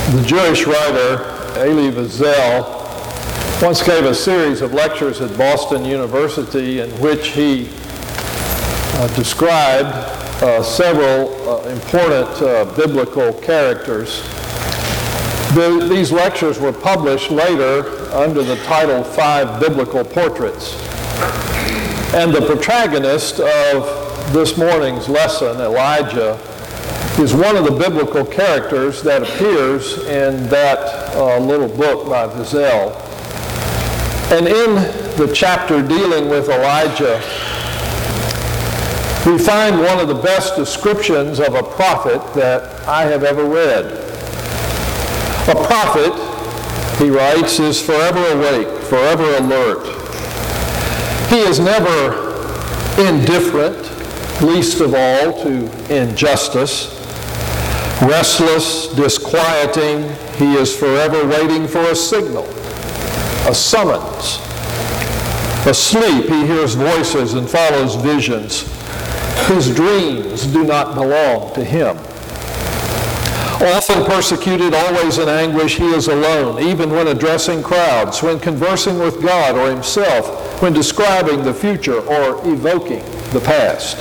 The Jewish writer Elie Wiesel once gave a series of lectures at Boston University in which he described several important biblical characters. These lectures were published later under the title 5 Biblical Portraits. And the protagonist of this morning's lesson, Elijah, is one of the biblical characters that appears in that little book by Wiesel. And in the chapter dealing with Elijah, we find one of the best descriptions of a prophet that I have ever read. A prophet, he writes, is forever awake, forever alert. He is never indifferent, least of all to injustice. Restless, disquieting, he is forever waiting for a signal, a summons. Asleep, he hears voices and follows visions. His dreams do not belong to him. Often persecuted, always in anguish, he is alone, even when addressing crowds, when conversing with God or himself, when describing the future or evoking the past.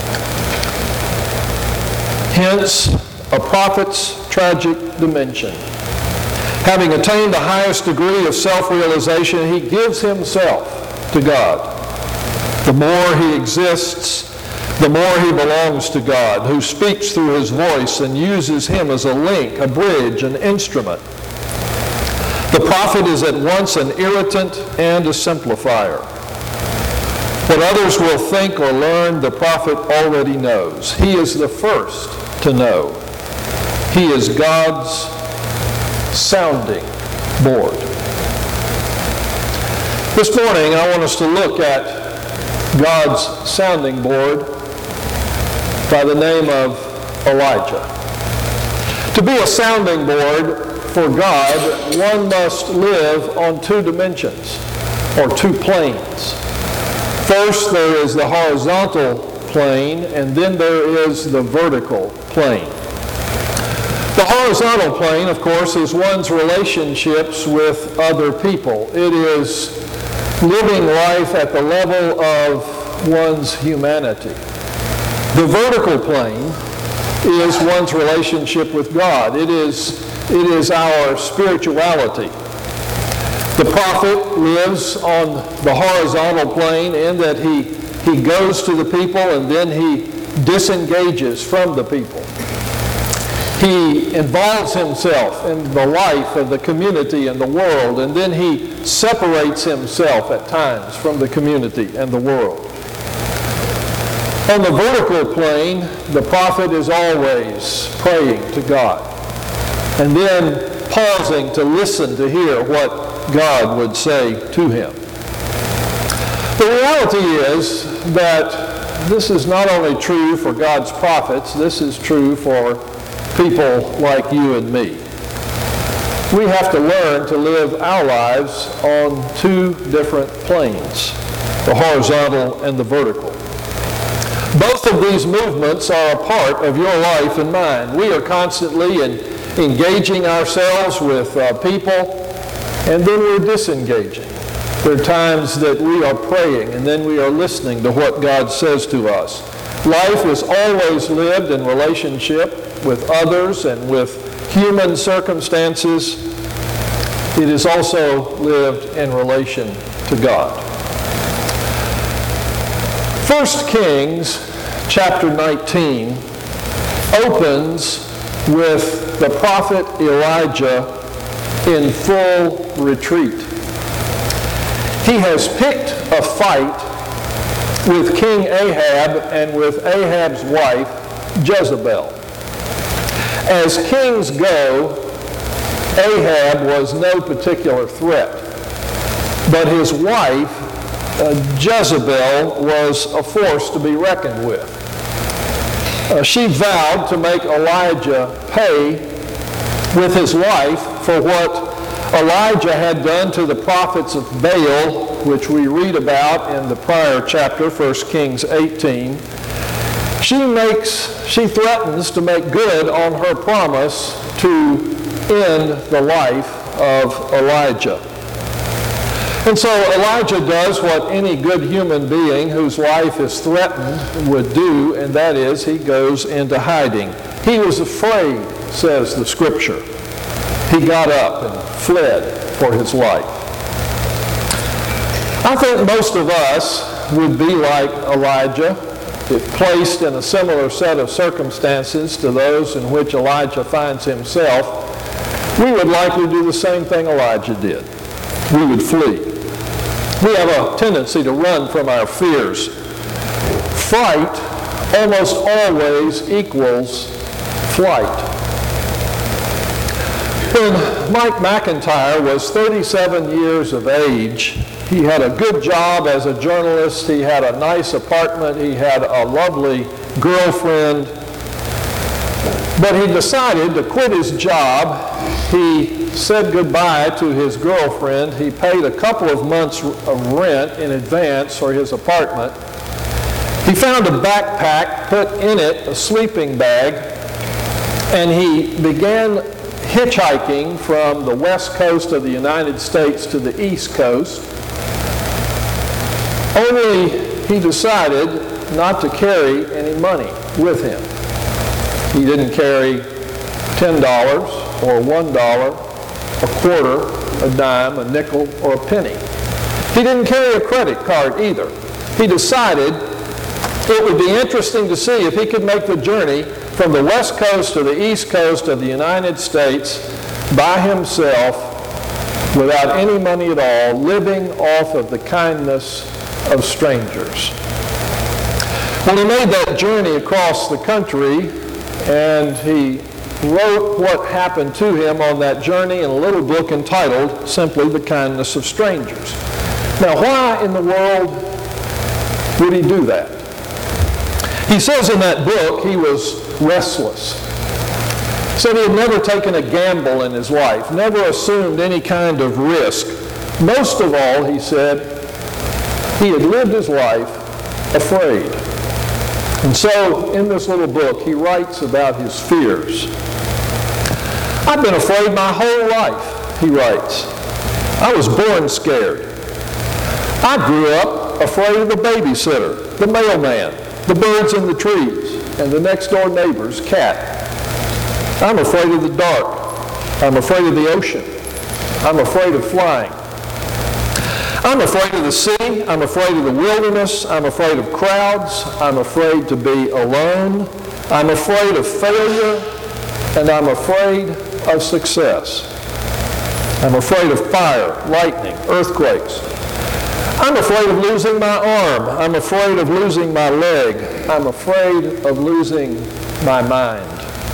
Hence, a prophet's tragic dimension. Having attained the highest degree of self-realization, he gives himself to God. The more he exists, the more he belongs to God, who speaks through his voice and uses him as a link, a bridge, an instrument. The prophet is at once an irritant and a simplifier. What others will think or learn, the prophet already knows. He is the first to know. He is God's sounding board. This morning, I want us to look at God's sounding board by the name of Elijah. To be a sounding board for God, one must live on two dimensions, or two planes. First, there is the horizontal plane, and then there is the vertical plane. The horizontal plane, of course, is one's relationships with other people. It is living life at the level of one's humanity. The vertical plane is one's relationship with God. It is our spirituality. The prophet lives on the horizontal plane in that he goes to the people and then he disengages from the people. He involves himself in the life of the community and the world, and then he separates himself at times from the community and the world. On the vertical plane, the prophet is always praying to God, and then pausing to listen to hear what God would say to him. The reality is that this is not only true for God's prophets, this is true for people like you and me. We have to learn to live our lives on two different planes, the horizontal and the vertical. Both of these movements are a part of your life and mine. We are constantly engaging ourselves with people, and then we're disengaging. There are times that we are praying, and then we are listening to what God says to us. Life is always lived in relationship with others and with human circumstances. It is also lived in relation to God. 1 Kings chapter 19 opens with the prophet Elijah in full retreat. He has picked a fight with King Ahab and with Ahab's wife, Jezebel. As kings go, Ahab was no particular threat, but his wife, Jezebel, was a force to be reckoned with. She vowed to make Elijah pay with his life for what Elijah had done to the prophets of Baal, which we read about in the prior chapter, 1 Kings 18. She threatens to make good on her promise to end the life of Elijah. And so Elijah does what any good human being whose life is threatened would do, and that is he goes into hiding. He was afraid, says the Scripture. He got up and fled for his life. I think most of us would be like Elijah if placed in a similar set of circumstances to those in which Elijah finds himself. We would likely do the same thing Elijah did. We would flee. We have a tendency to run from our fears. Fright almost always equals flight. When Mike McIntyre was 37 years of age, he had a good job as a journalist. He had a nice apartment. He had a lovely girlfriend. But he decided to quit his job. He said goodbye to his girlfriend. He paid a couple of months of rent in advance for his apartment. He found a backpack, put in it a sleeping bag, and he began hitchhiking from the west coast of the United States to the east coast. Only he decided not to carry any money with him. He didn't carry $10 or $1, a quarter, a dime, a nickel, or a penny. He didn't carry a credit card either. He decided it would be interesting to see if he could make the journey from the west coast to the east coast of the United States by himself without any money at all, living off of the kindness of strangers. Well, he made that journey across the country, and he wrote what happened to him on that journey in a little book entitled simply The Kindness of Strangers. Now, why in the world would he do that? He says in that book he was restless. He said he had never taken a gamble in his life, never assumed any kind of risk. Most of all, he said, he had lived his life afraid. And so, in this little book, he writes about his fears. I've been afraid my whole life, he writes. I was born scared. I grew up afraid of the babysitter, the mailman, the birds in the trees, and the next door neighbor's cat. I'm afraid of the dark. I'm afraid of the ocean. I'm afraid of flying. I'm afraid of the sea. I'm afraid of the wilderness. I'm afraid of crowds. I'm afraid to be alone. I'm afraid of failure. And I'm afraid of success. I'm afraid of fire, lightning, earthquakes. I'm afraid of losing my arm. I'm afraid of losing my leg. I'm afraid of losing my mind.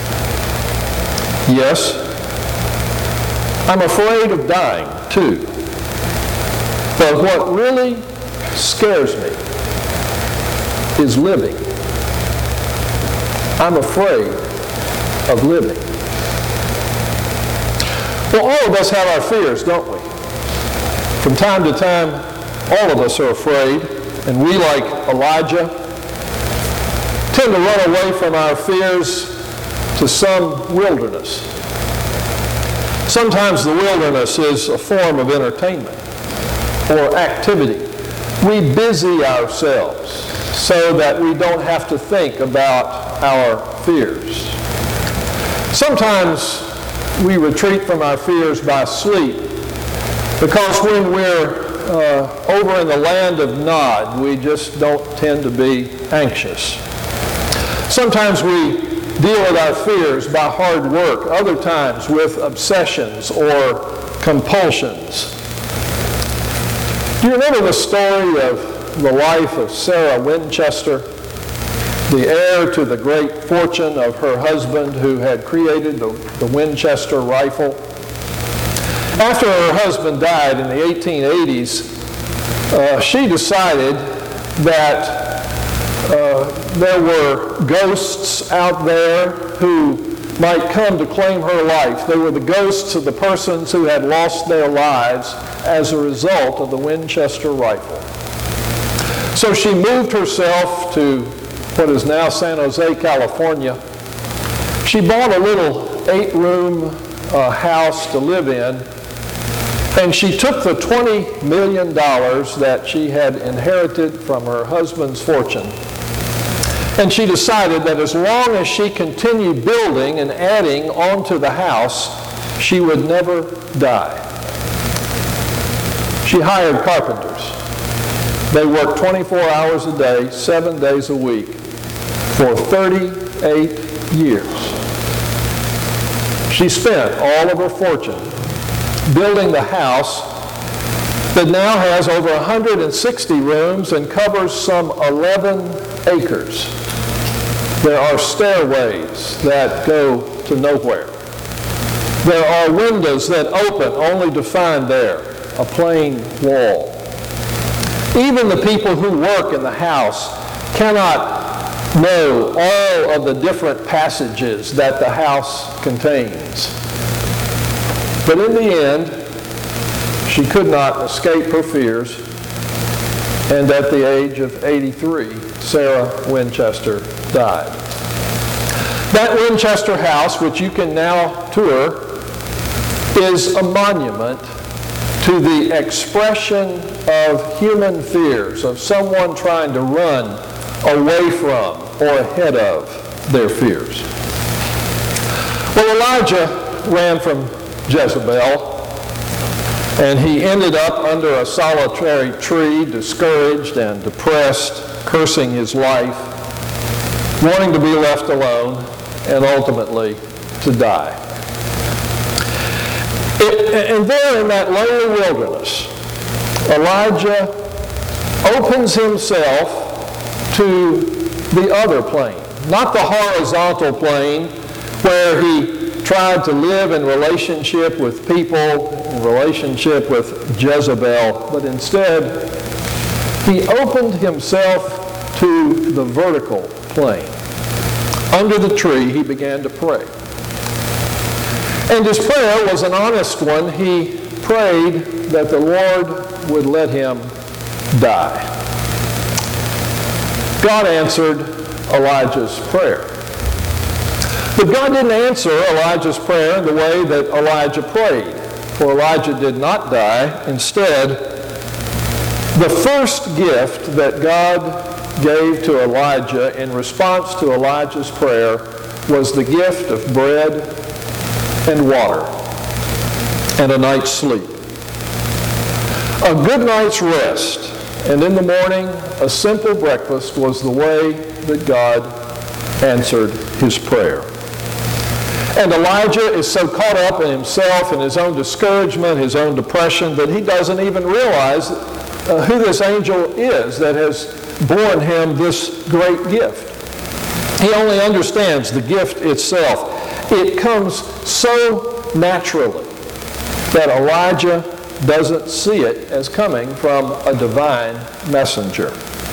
Yes, I'm afraid of dying too. But what really scares me is living. I'm afraid of living. Well, all of us have our fears, don't we? From time to time, all of us are afraid, and we, like Elijah, tend to run away from our fears to some wilderness. Sometimes the wilderness is a form of entertainment or activity. We busy ourselves so that we don't have to think about our fears. Sometimes we retreat from our fears by sleep, because when we're over in the land of Nod, we just don't tend to be anxious. Sometimes we deal with our fears by hard work, other times with obsessions or compulsions. Do you remember the story of the life of Sarah Winchester, the heir to the great fortune of her husband who had created the Winchester rifle? After her husband died in the 1880s, she decided that there were ghosts out there who might come to claim her life. They were the ghosts of the persons who had lost their lives as a result of the Winchester rifle. So she moved herself to what is now San Jose, California. She bought a little 8-room a house to live in, and she took the $20 million that she had inherited from her husband's fortune, and she decided that as long as she continued building and adding onto the house, she would never die. She hired carpenters. They worked 24 hours a day, 7 days a week, for 38 years. She spent all of her fortune building the house that now has over 160 rooms and covers some 11 acres. There are stairways that go to nowhere. There are windows that open only to find there a plain wall. Even the people who work in the house cannot know all of the different passages that the house contains. But in the end, she could not escape her fears, and at the age of 83, Sarah Winchester died. That Winchester house, which you can now tour, is a monument to the expression of human fears, of someone trying to run away from or ahead of their fears. Well, Elijah ran from Jezebel, and he ended up under a solitary tree, discouraged and depressed, cursing his life, wanting to be left alone, and ultimately to die. And there in that lonely wilderness, Elijah opens himself to the other plane, not the horizontal plane where he tried to live in relationship with people, in relationship with Jezebel, but instead he opened himself to the vertical plane. Under the tree, he began to pray. And his prayer was an honest one. He prayed that the Lord would let him die. God answered Elijah's prayer. But God didn't answer Elijah's prayer in the way that Elijah prayed, for Elijah did not die. Instead, the first gift that God gave to Elijah in response to Elijah's prayer was the gift of bread and water and a night's sleep. A good night's rest, and in the morning, a simple breakfast was the way that God answered his prayer. And Elijah is so caught up in himself and his own discouragement, his own depression, that he doesn't even realize who this angel is that has borne him this great gift. He only understands the gift itself. It comes so naturally that Elijah doesn't see it as coming from a divine messenger.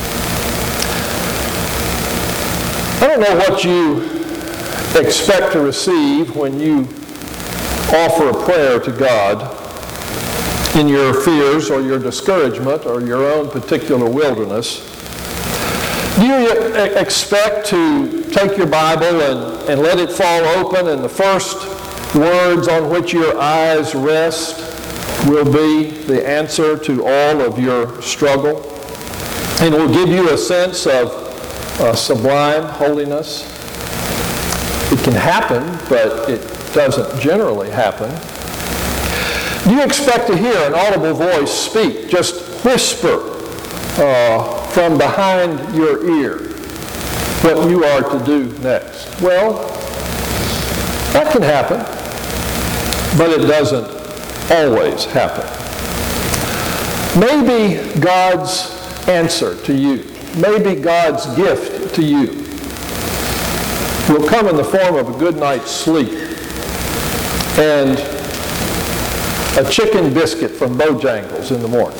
I don't know what you expect to receive when you offer a prayer to God in your fears or your discouragement or your own particular wilderness. Do you expect to take your Bible and let it fall open, and the first words on which your eyes rest will be the answer to all of your struggle, and will give you a sense of sublime holiness? It can happen, but it doesn't generally happen. Do you expect to hear an audible voice speak, just whisper from behind your ear what you are to do next? Well, that can happen, but it doesn't always happen. Maybe God's answer to you, maybe God's gift to you will come in the form of a good night's sleep and a chicken biscuit from Bojangles in the morning.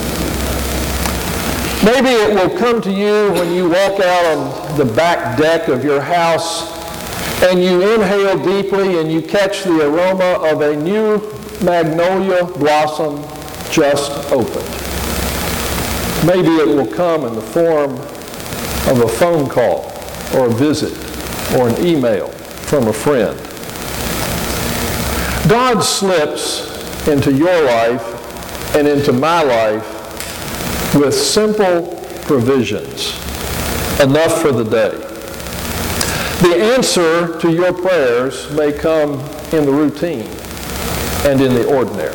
Maybe it will come to you when you walk out on the back deck of your house and you inhale deeply and you catch the aroma of a new magnolia blossom just opened. Maybe it will come in the form of a phone call or a visit or an email from a friend. God slips into your life and into my life with simple provisions, enough for the day. The answer to your prayers may come in the routine and in the ordinary.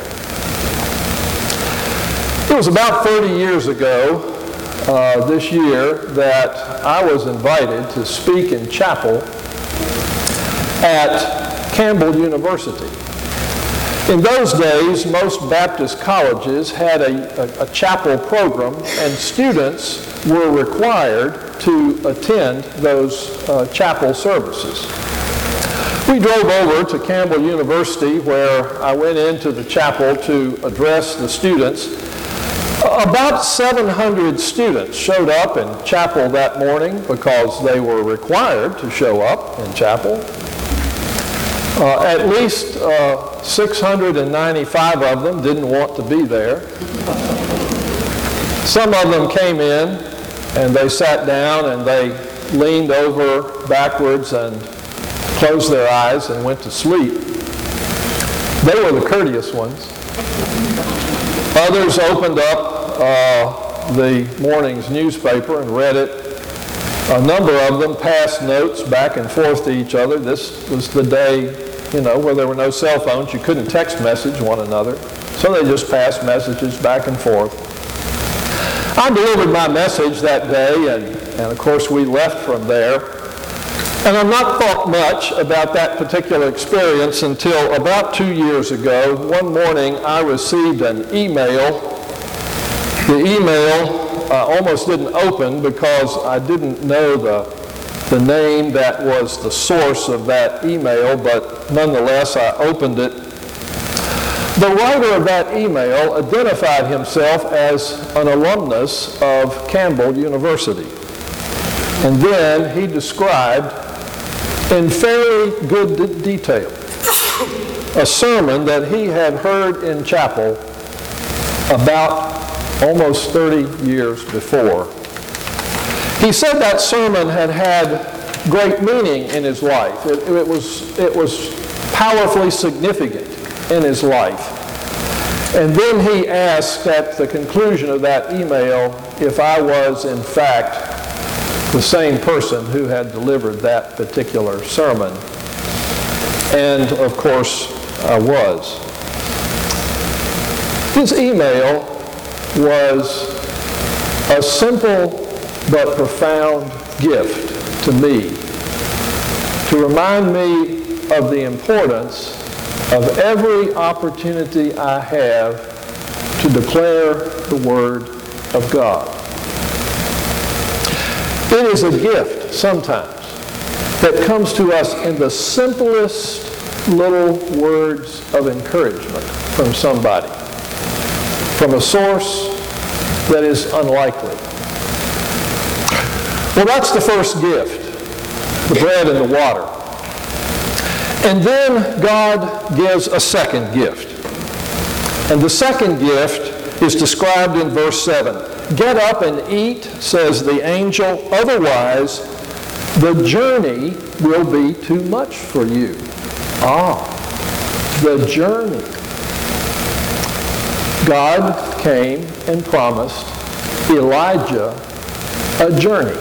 It was about 30 years ago this year that I was invited to speak in chapel at Campbell University. In those days, most Baptist colleges had a chapel program, and students were required to attend those chapel services. We drove over to Campbell University, where I went into the chapel to address the students. About 700 students showed up in chapel that morning because they were required to show up in chapel. At least 695 of them didn't want to be there. Some of them came in and they sat down and they leaned over backwards and closed their eyes and went to sleep. They were the courteous ones. Others opened up the morning's newspaper and read it. A number of them passed notes back and forth to each other. This was the day, where there were no cell phones. You couldn't text message one another. So they just passed messages back and forth. I delivered my message that day, and of course we left from there. And I've not thought much about that particular experience until about 2 years ago. One morning I received an email. The email almost didn't open because I didn't know the name that was the source of that email, but nonetheless I opened it. The writer of that email identified himself as an alumnus of Campbell University. And then he described in fairly good detail a sermon that he had heard in chapel about almost 30 years before. He said that sermon had great meaning in his life. It was powerfully significant in his life. And then he asked at the conclusion of that email if I was in fact the same person who had delivered that particular sermon. And of course I was. His email was a simple but profound gift to me, to remind me of the importance of every opportunity I have to declare the Word of God. It is a gift sometimes that comes to us in the simplest little words of encouragement from somebody, from a source that is unlikely. Well, that's the first gift, the bread and the water. And then God gives a second gift. And the second gift is described in verse 7. Get up and eat, says the angel, otherwise the journey will be too much for you. The journey. God came and promised Elijah a journey.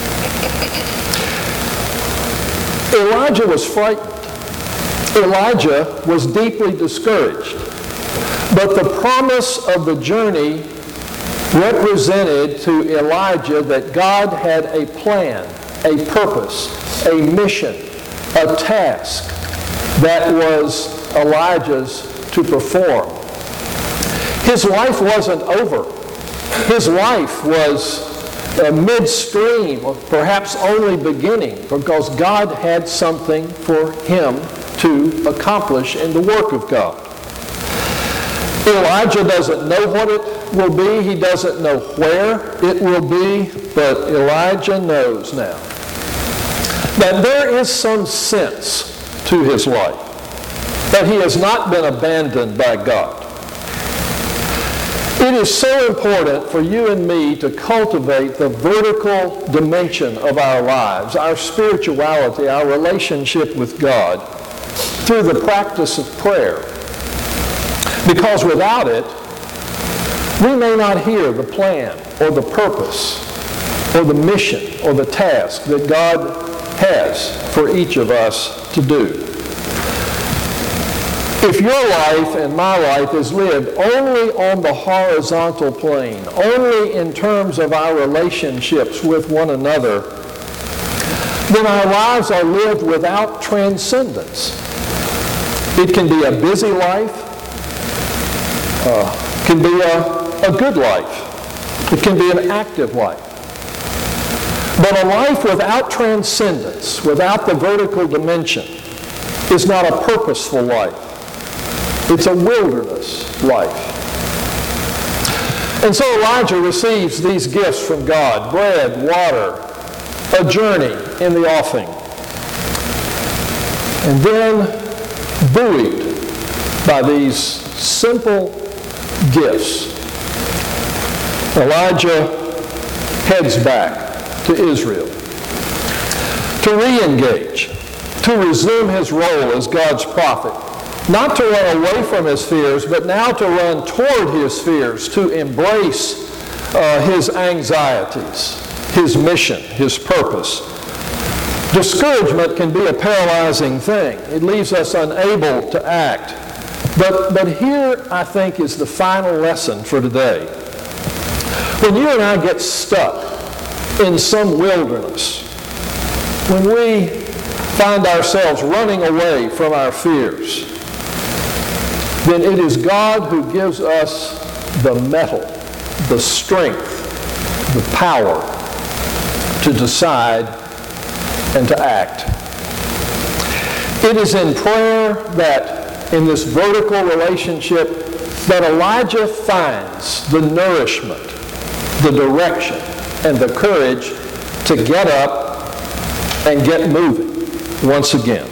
Elijah was frightened. Elijah was deeply discouraged. But the promise of the journey represented to Elijah that God had a plan, a purpose, a mission, a task that was Elijah's to perform. His life wasn't over. His life was midstream, or perhaps only beginning, because God had something for him to accomplish in the work of God. Elijah doesn't know what it will be. He doesn't know where it will be, but Elijah knows now that there is some sense to his life, that he has not been abandoned by God. It is so important for you and me to cultivate the vertical dimension of our lives, our spirituality, our relationship with God, through the practice of prayer. Because without it, we may not hear the plan or the purpose or the mission or the task that God has for each of us to do. If your life and my life is lived only on the horizontal plane, only in terms of our relationships with one another, then our lives are lived without transcendence. It can be a busy life, can be a good life, it can be an active life. But a life without transcendence, without the vertical dimension, is not a purposeful life. It's a wilderness life. And so Elijah receives these gifts from God: bread, water, a journey in the offing. And then, buoyed by these simple gifts, Elijah heads back to Israel to re-engage, to resume his role as God's prophet. Not to run away from his fears, but now to run toward his fears, to embrace his anxieties, his mission, his purpose. Discouragement can be a paralyzing thing. It leaves us unable to act. But here, I think, is the final lesson for today. When you and I get stuck in some wilderness, when we find ourselves running away from our fears, then it is God who gives us the mettle, the strength, the power to decide and to act. It is in prayer that, in this vertical relationship, that Elijah finds the nourishment, the direction, and the courage to get up and get moving once again.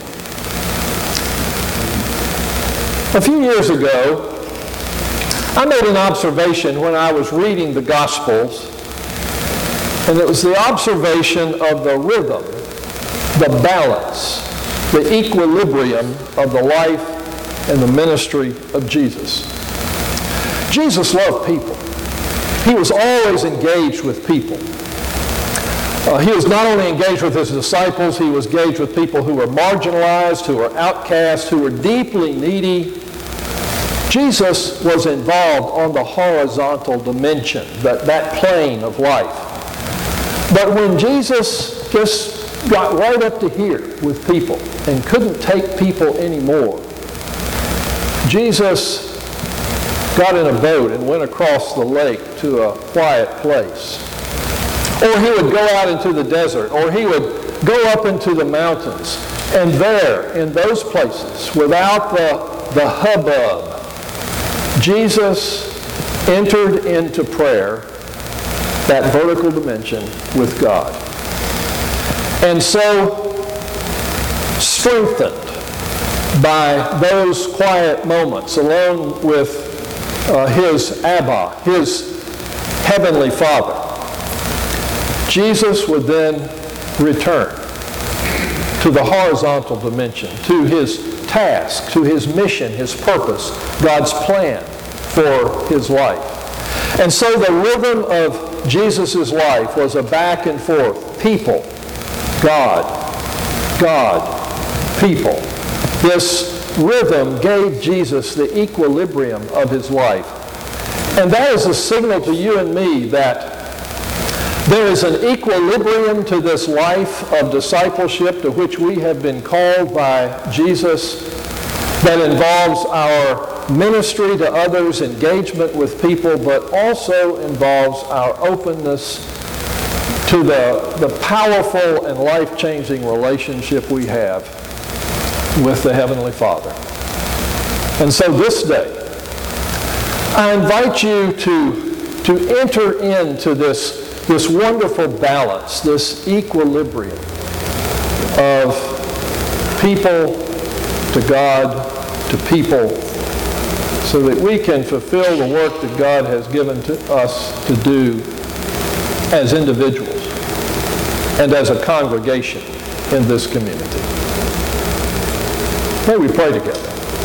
A few years ago, I made an observation when I was reading the Gospels, and it was the observation of the rhythm, the balance, the equilibrium of the life and the ministry of Jesus. Jesus loved people. He was always engaged with people. He was not only engaged with his disciples, he was engaged with people who were marginalized, who were outcast, who were deeply needy. Jesus was involved on the horizontal dimension, that plane of life. But when Jesus just got right up to here with people and couldn't take people anymore, Jesus got in a boat and went across the lake to a quiet place. Or he would go out into the desert, or he would go up into the mountains. And there, in those places, without the hubbub, Jesus entered into prayer, that vertical dimension, with God. And so, strengthened by those quiet moments, alone with his Abba, his heavenly Father, Jesus would then return to the horizontal dimension, to his task, to his mission, his purpose, God's plan for his life. And so the rhythm of Jesus' life was a back and forth. People, God, God, people. This rhythm gave Jesus the equilibrium of his life. And that is a signal to you and me that there is an equilibrium to this life of discipleship to which we have been called by Jesus that involves our ministry to others, engagement with people, but also involves our openness to the powerful and life-changing relationship we have with the Heavenly Father. And so this day, I invite you to enter into this wonderful balance, this equilibrium of people to God, to people, so that we can fulfill the work that God has given to us to do as individuals and as a congregation in this community. May we pray together.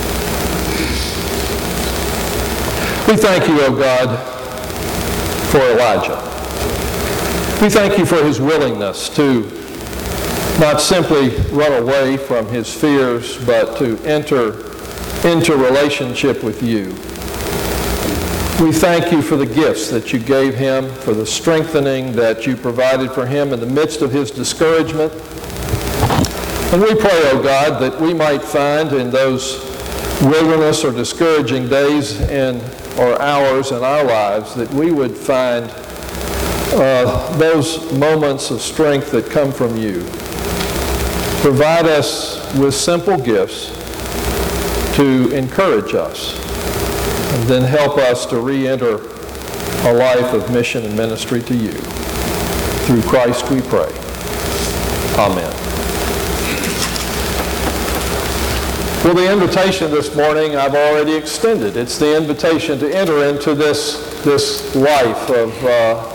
We thank you, O God, for Elijah. We thank you for his willingness to not simply run away from his fears, but to enter into relationship with you. We thank you for the gifts that you gave him, for the strengthening that you provided for him in the midst of his discouragement. And we pray, O God, that we might find in those wilderness or discouraging days or hours in our lives, that we would find those moments of strength that come from you. Provide us with simple gifts to encourage us, and then help us to re-enter a life of mission and ministry to you. Through Christ we pray. Amen. Well, the invitation this morning I've already extended. It's the invitation to enter into this life of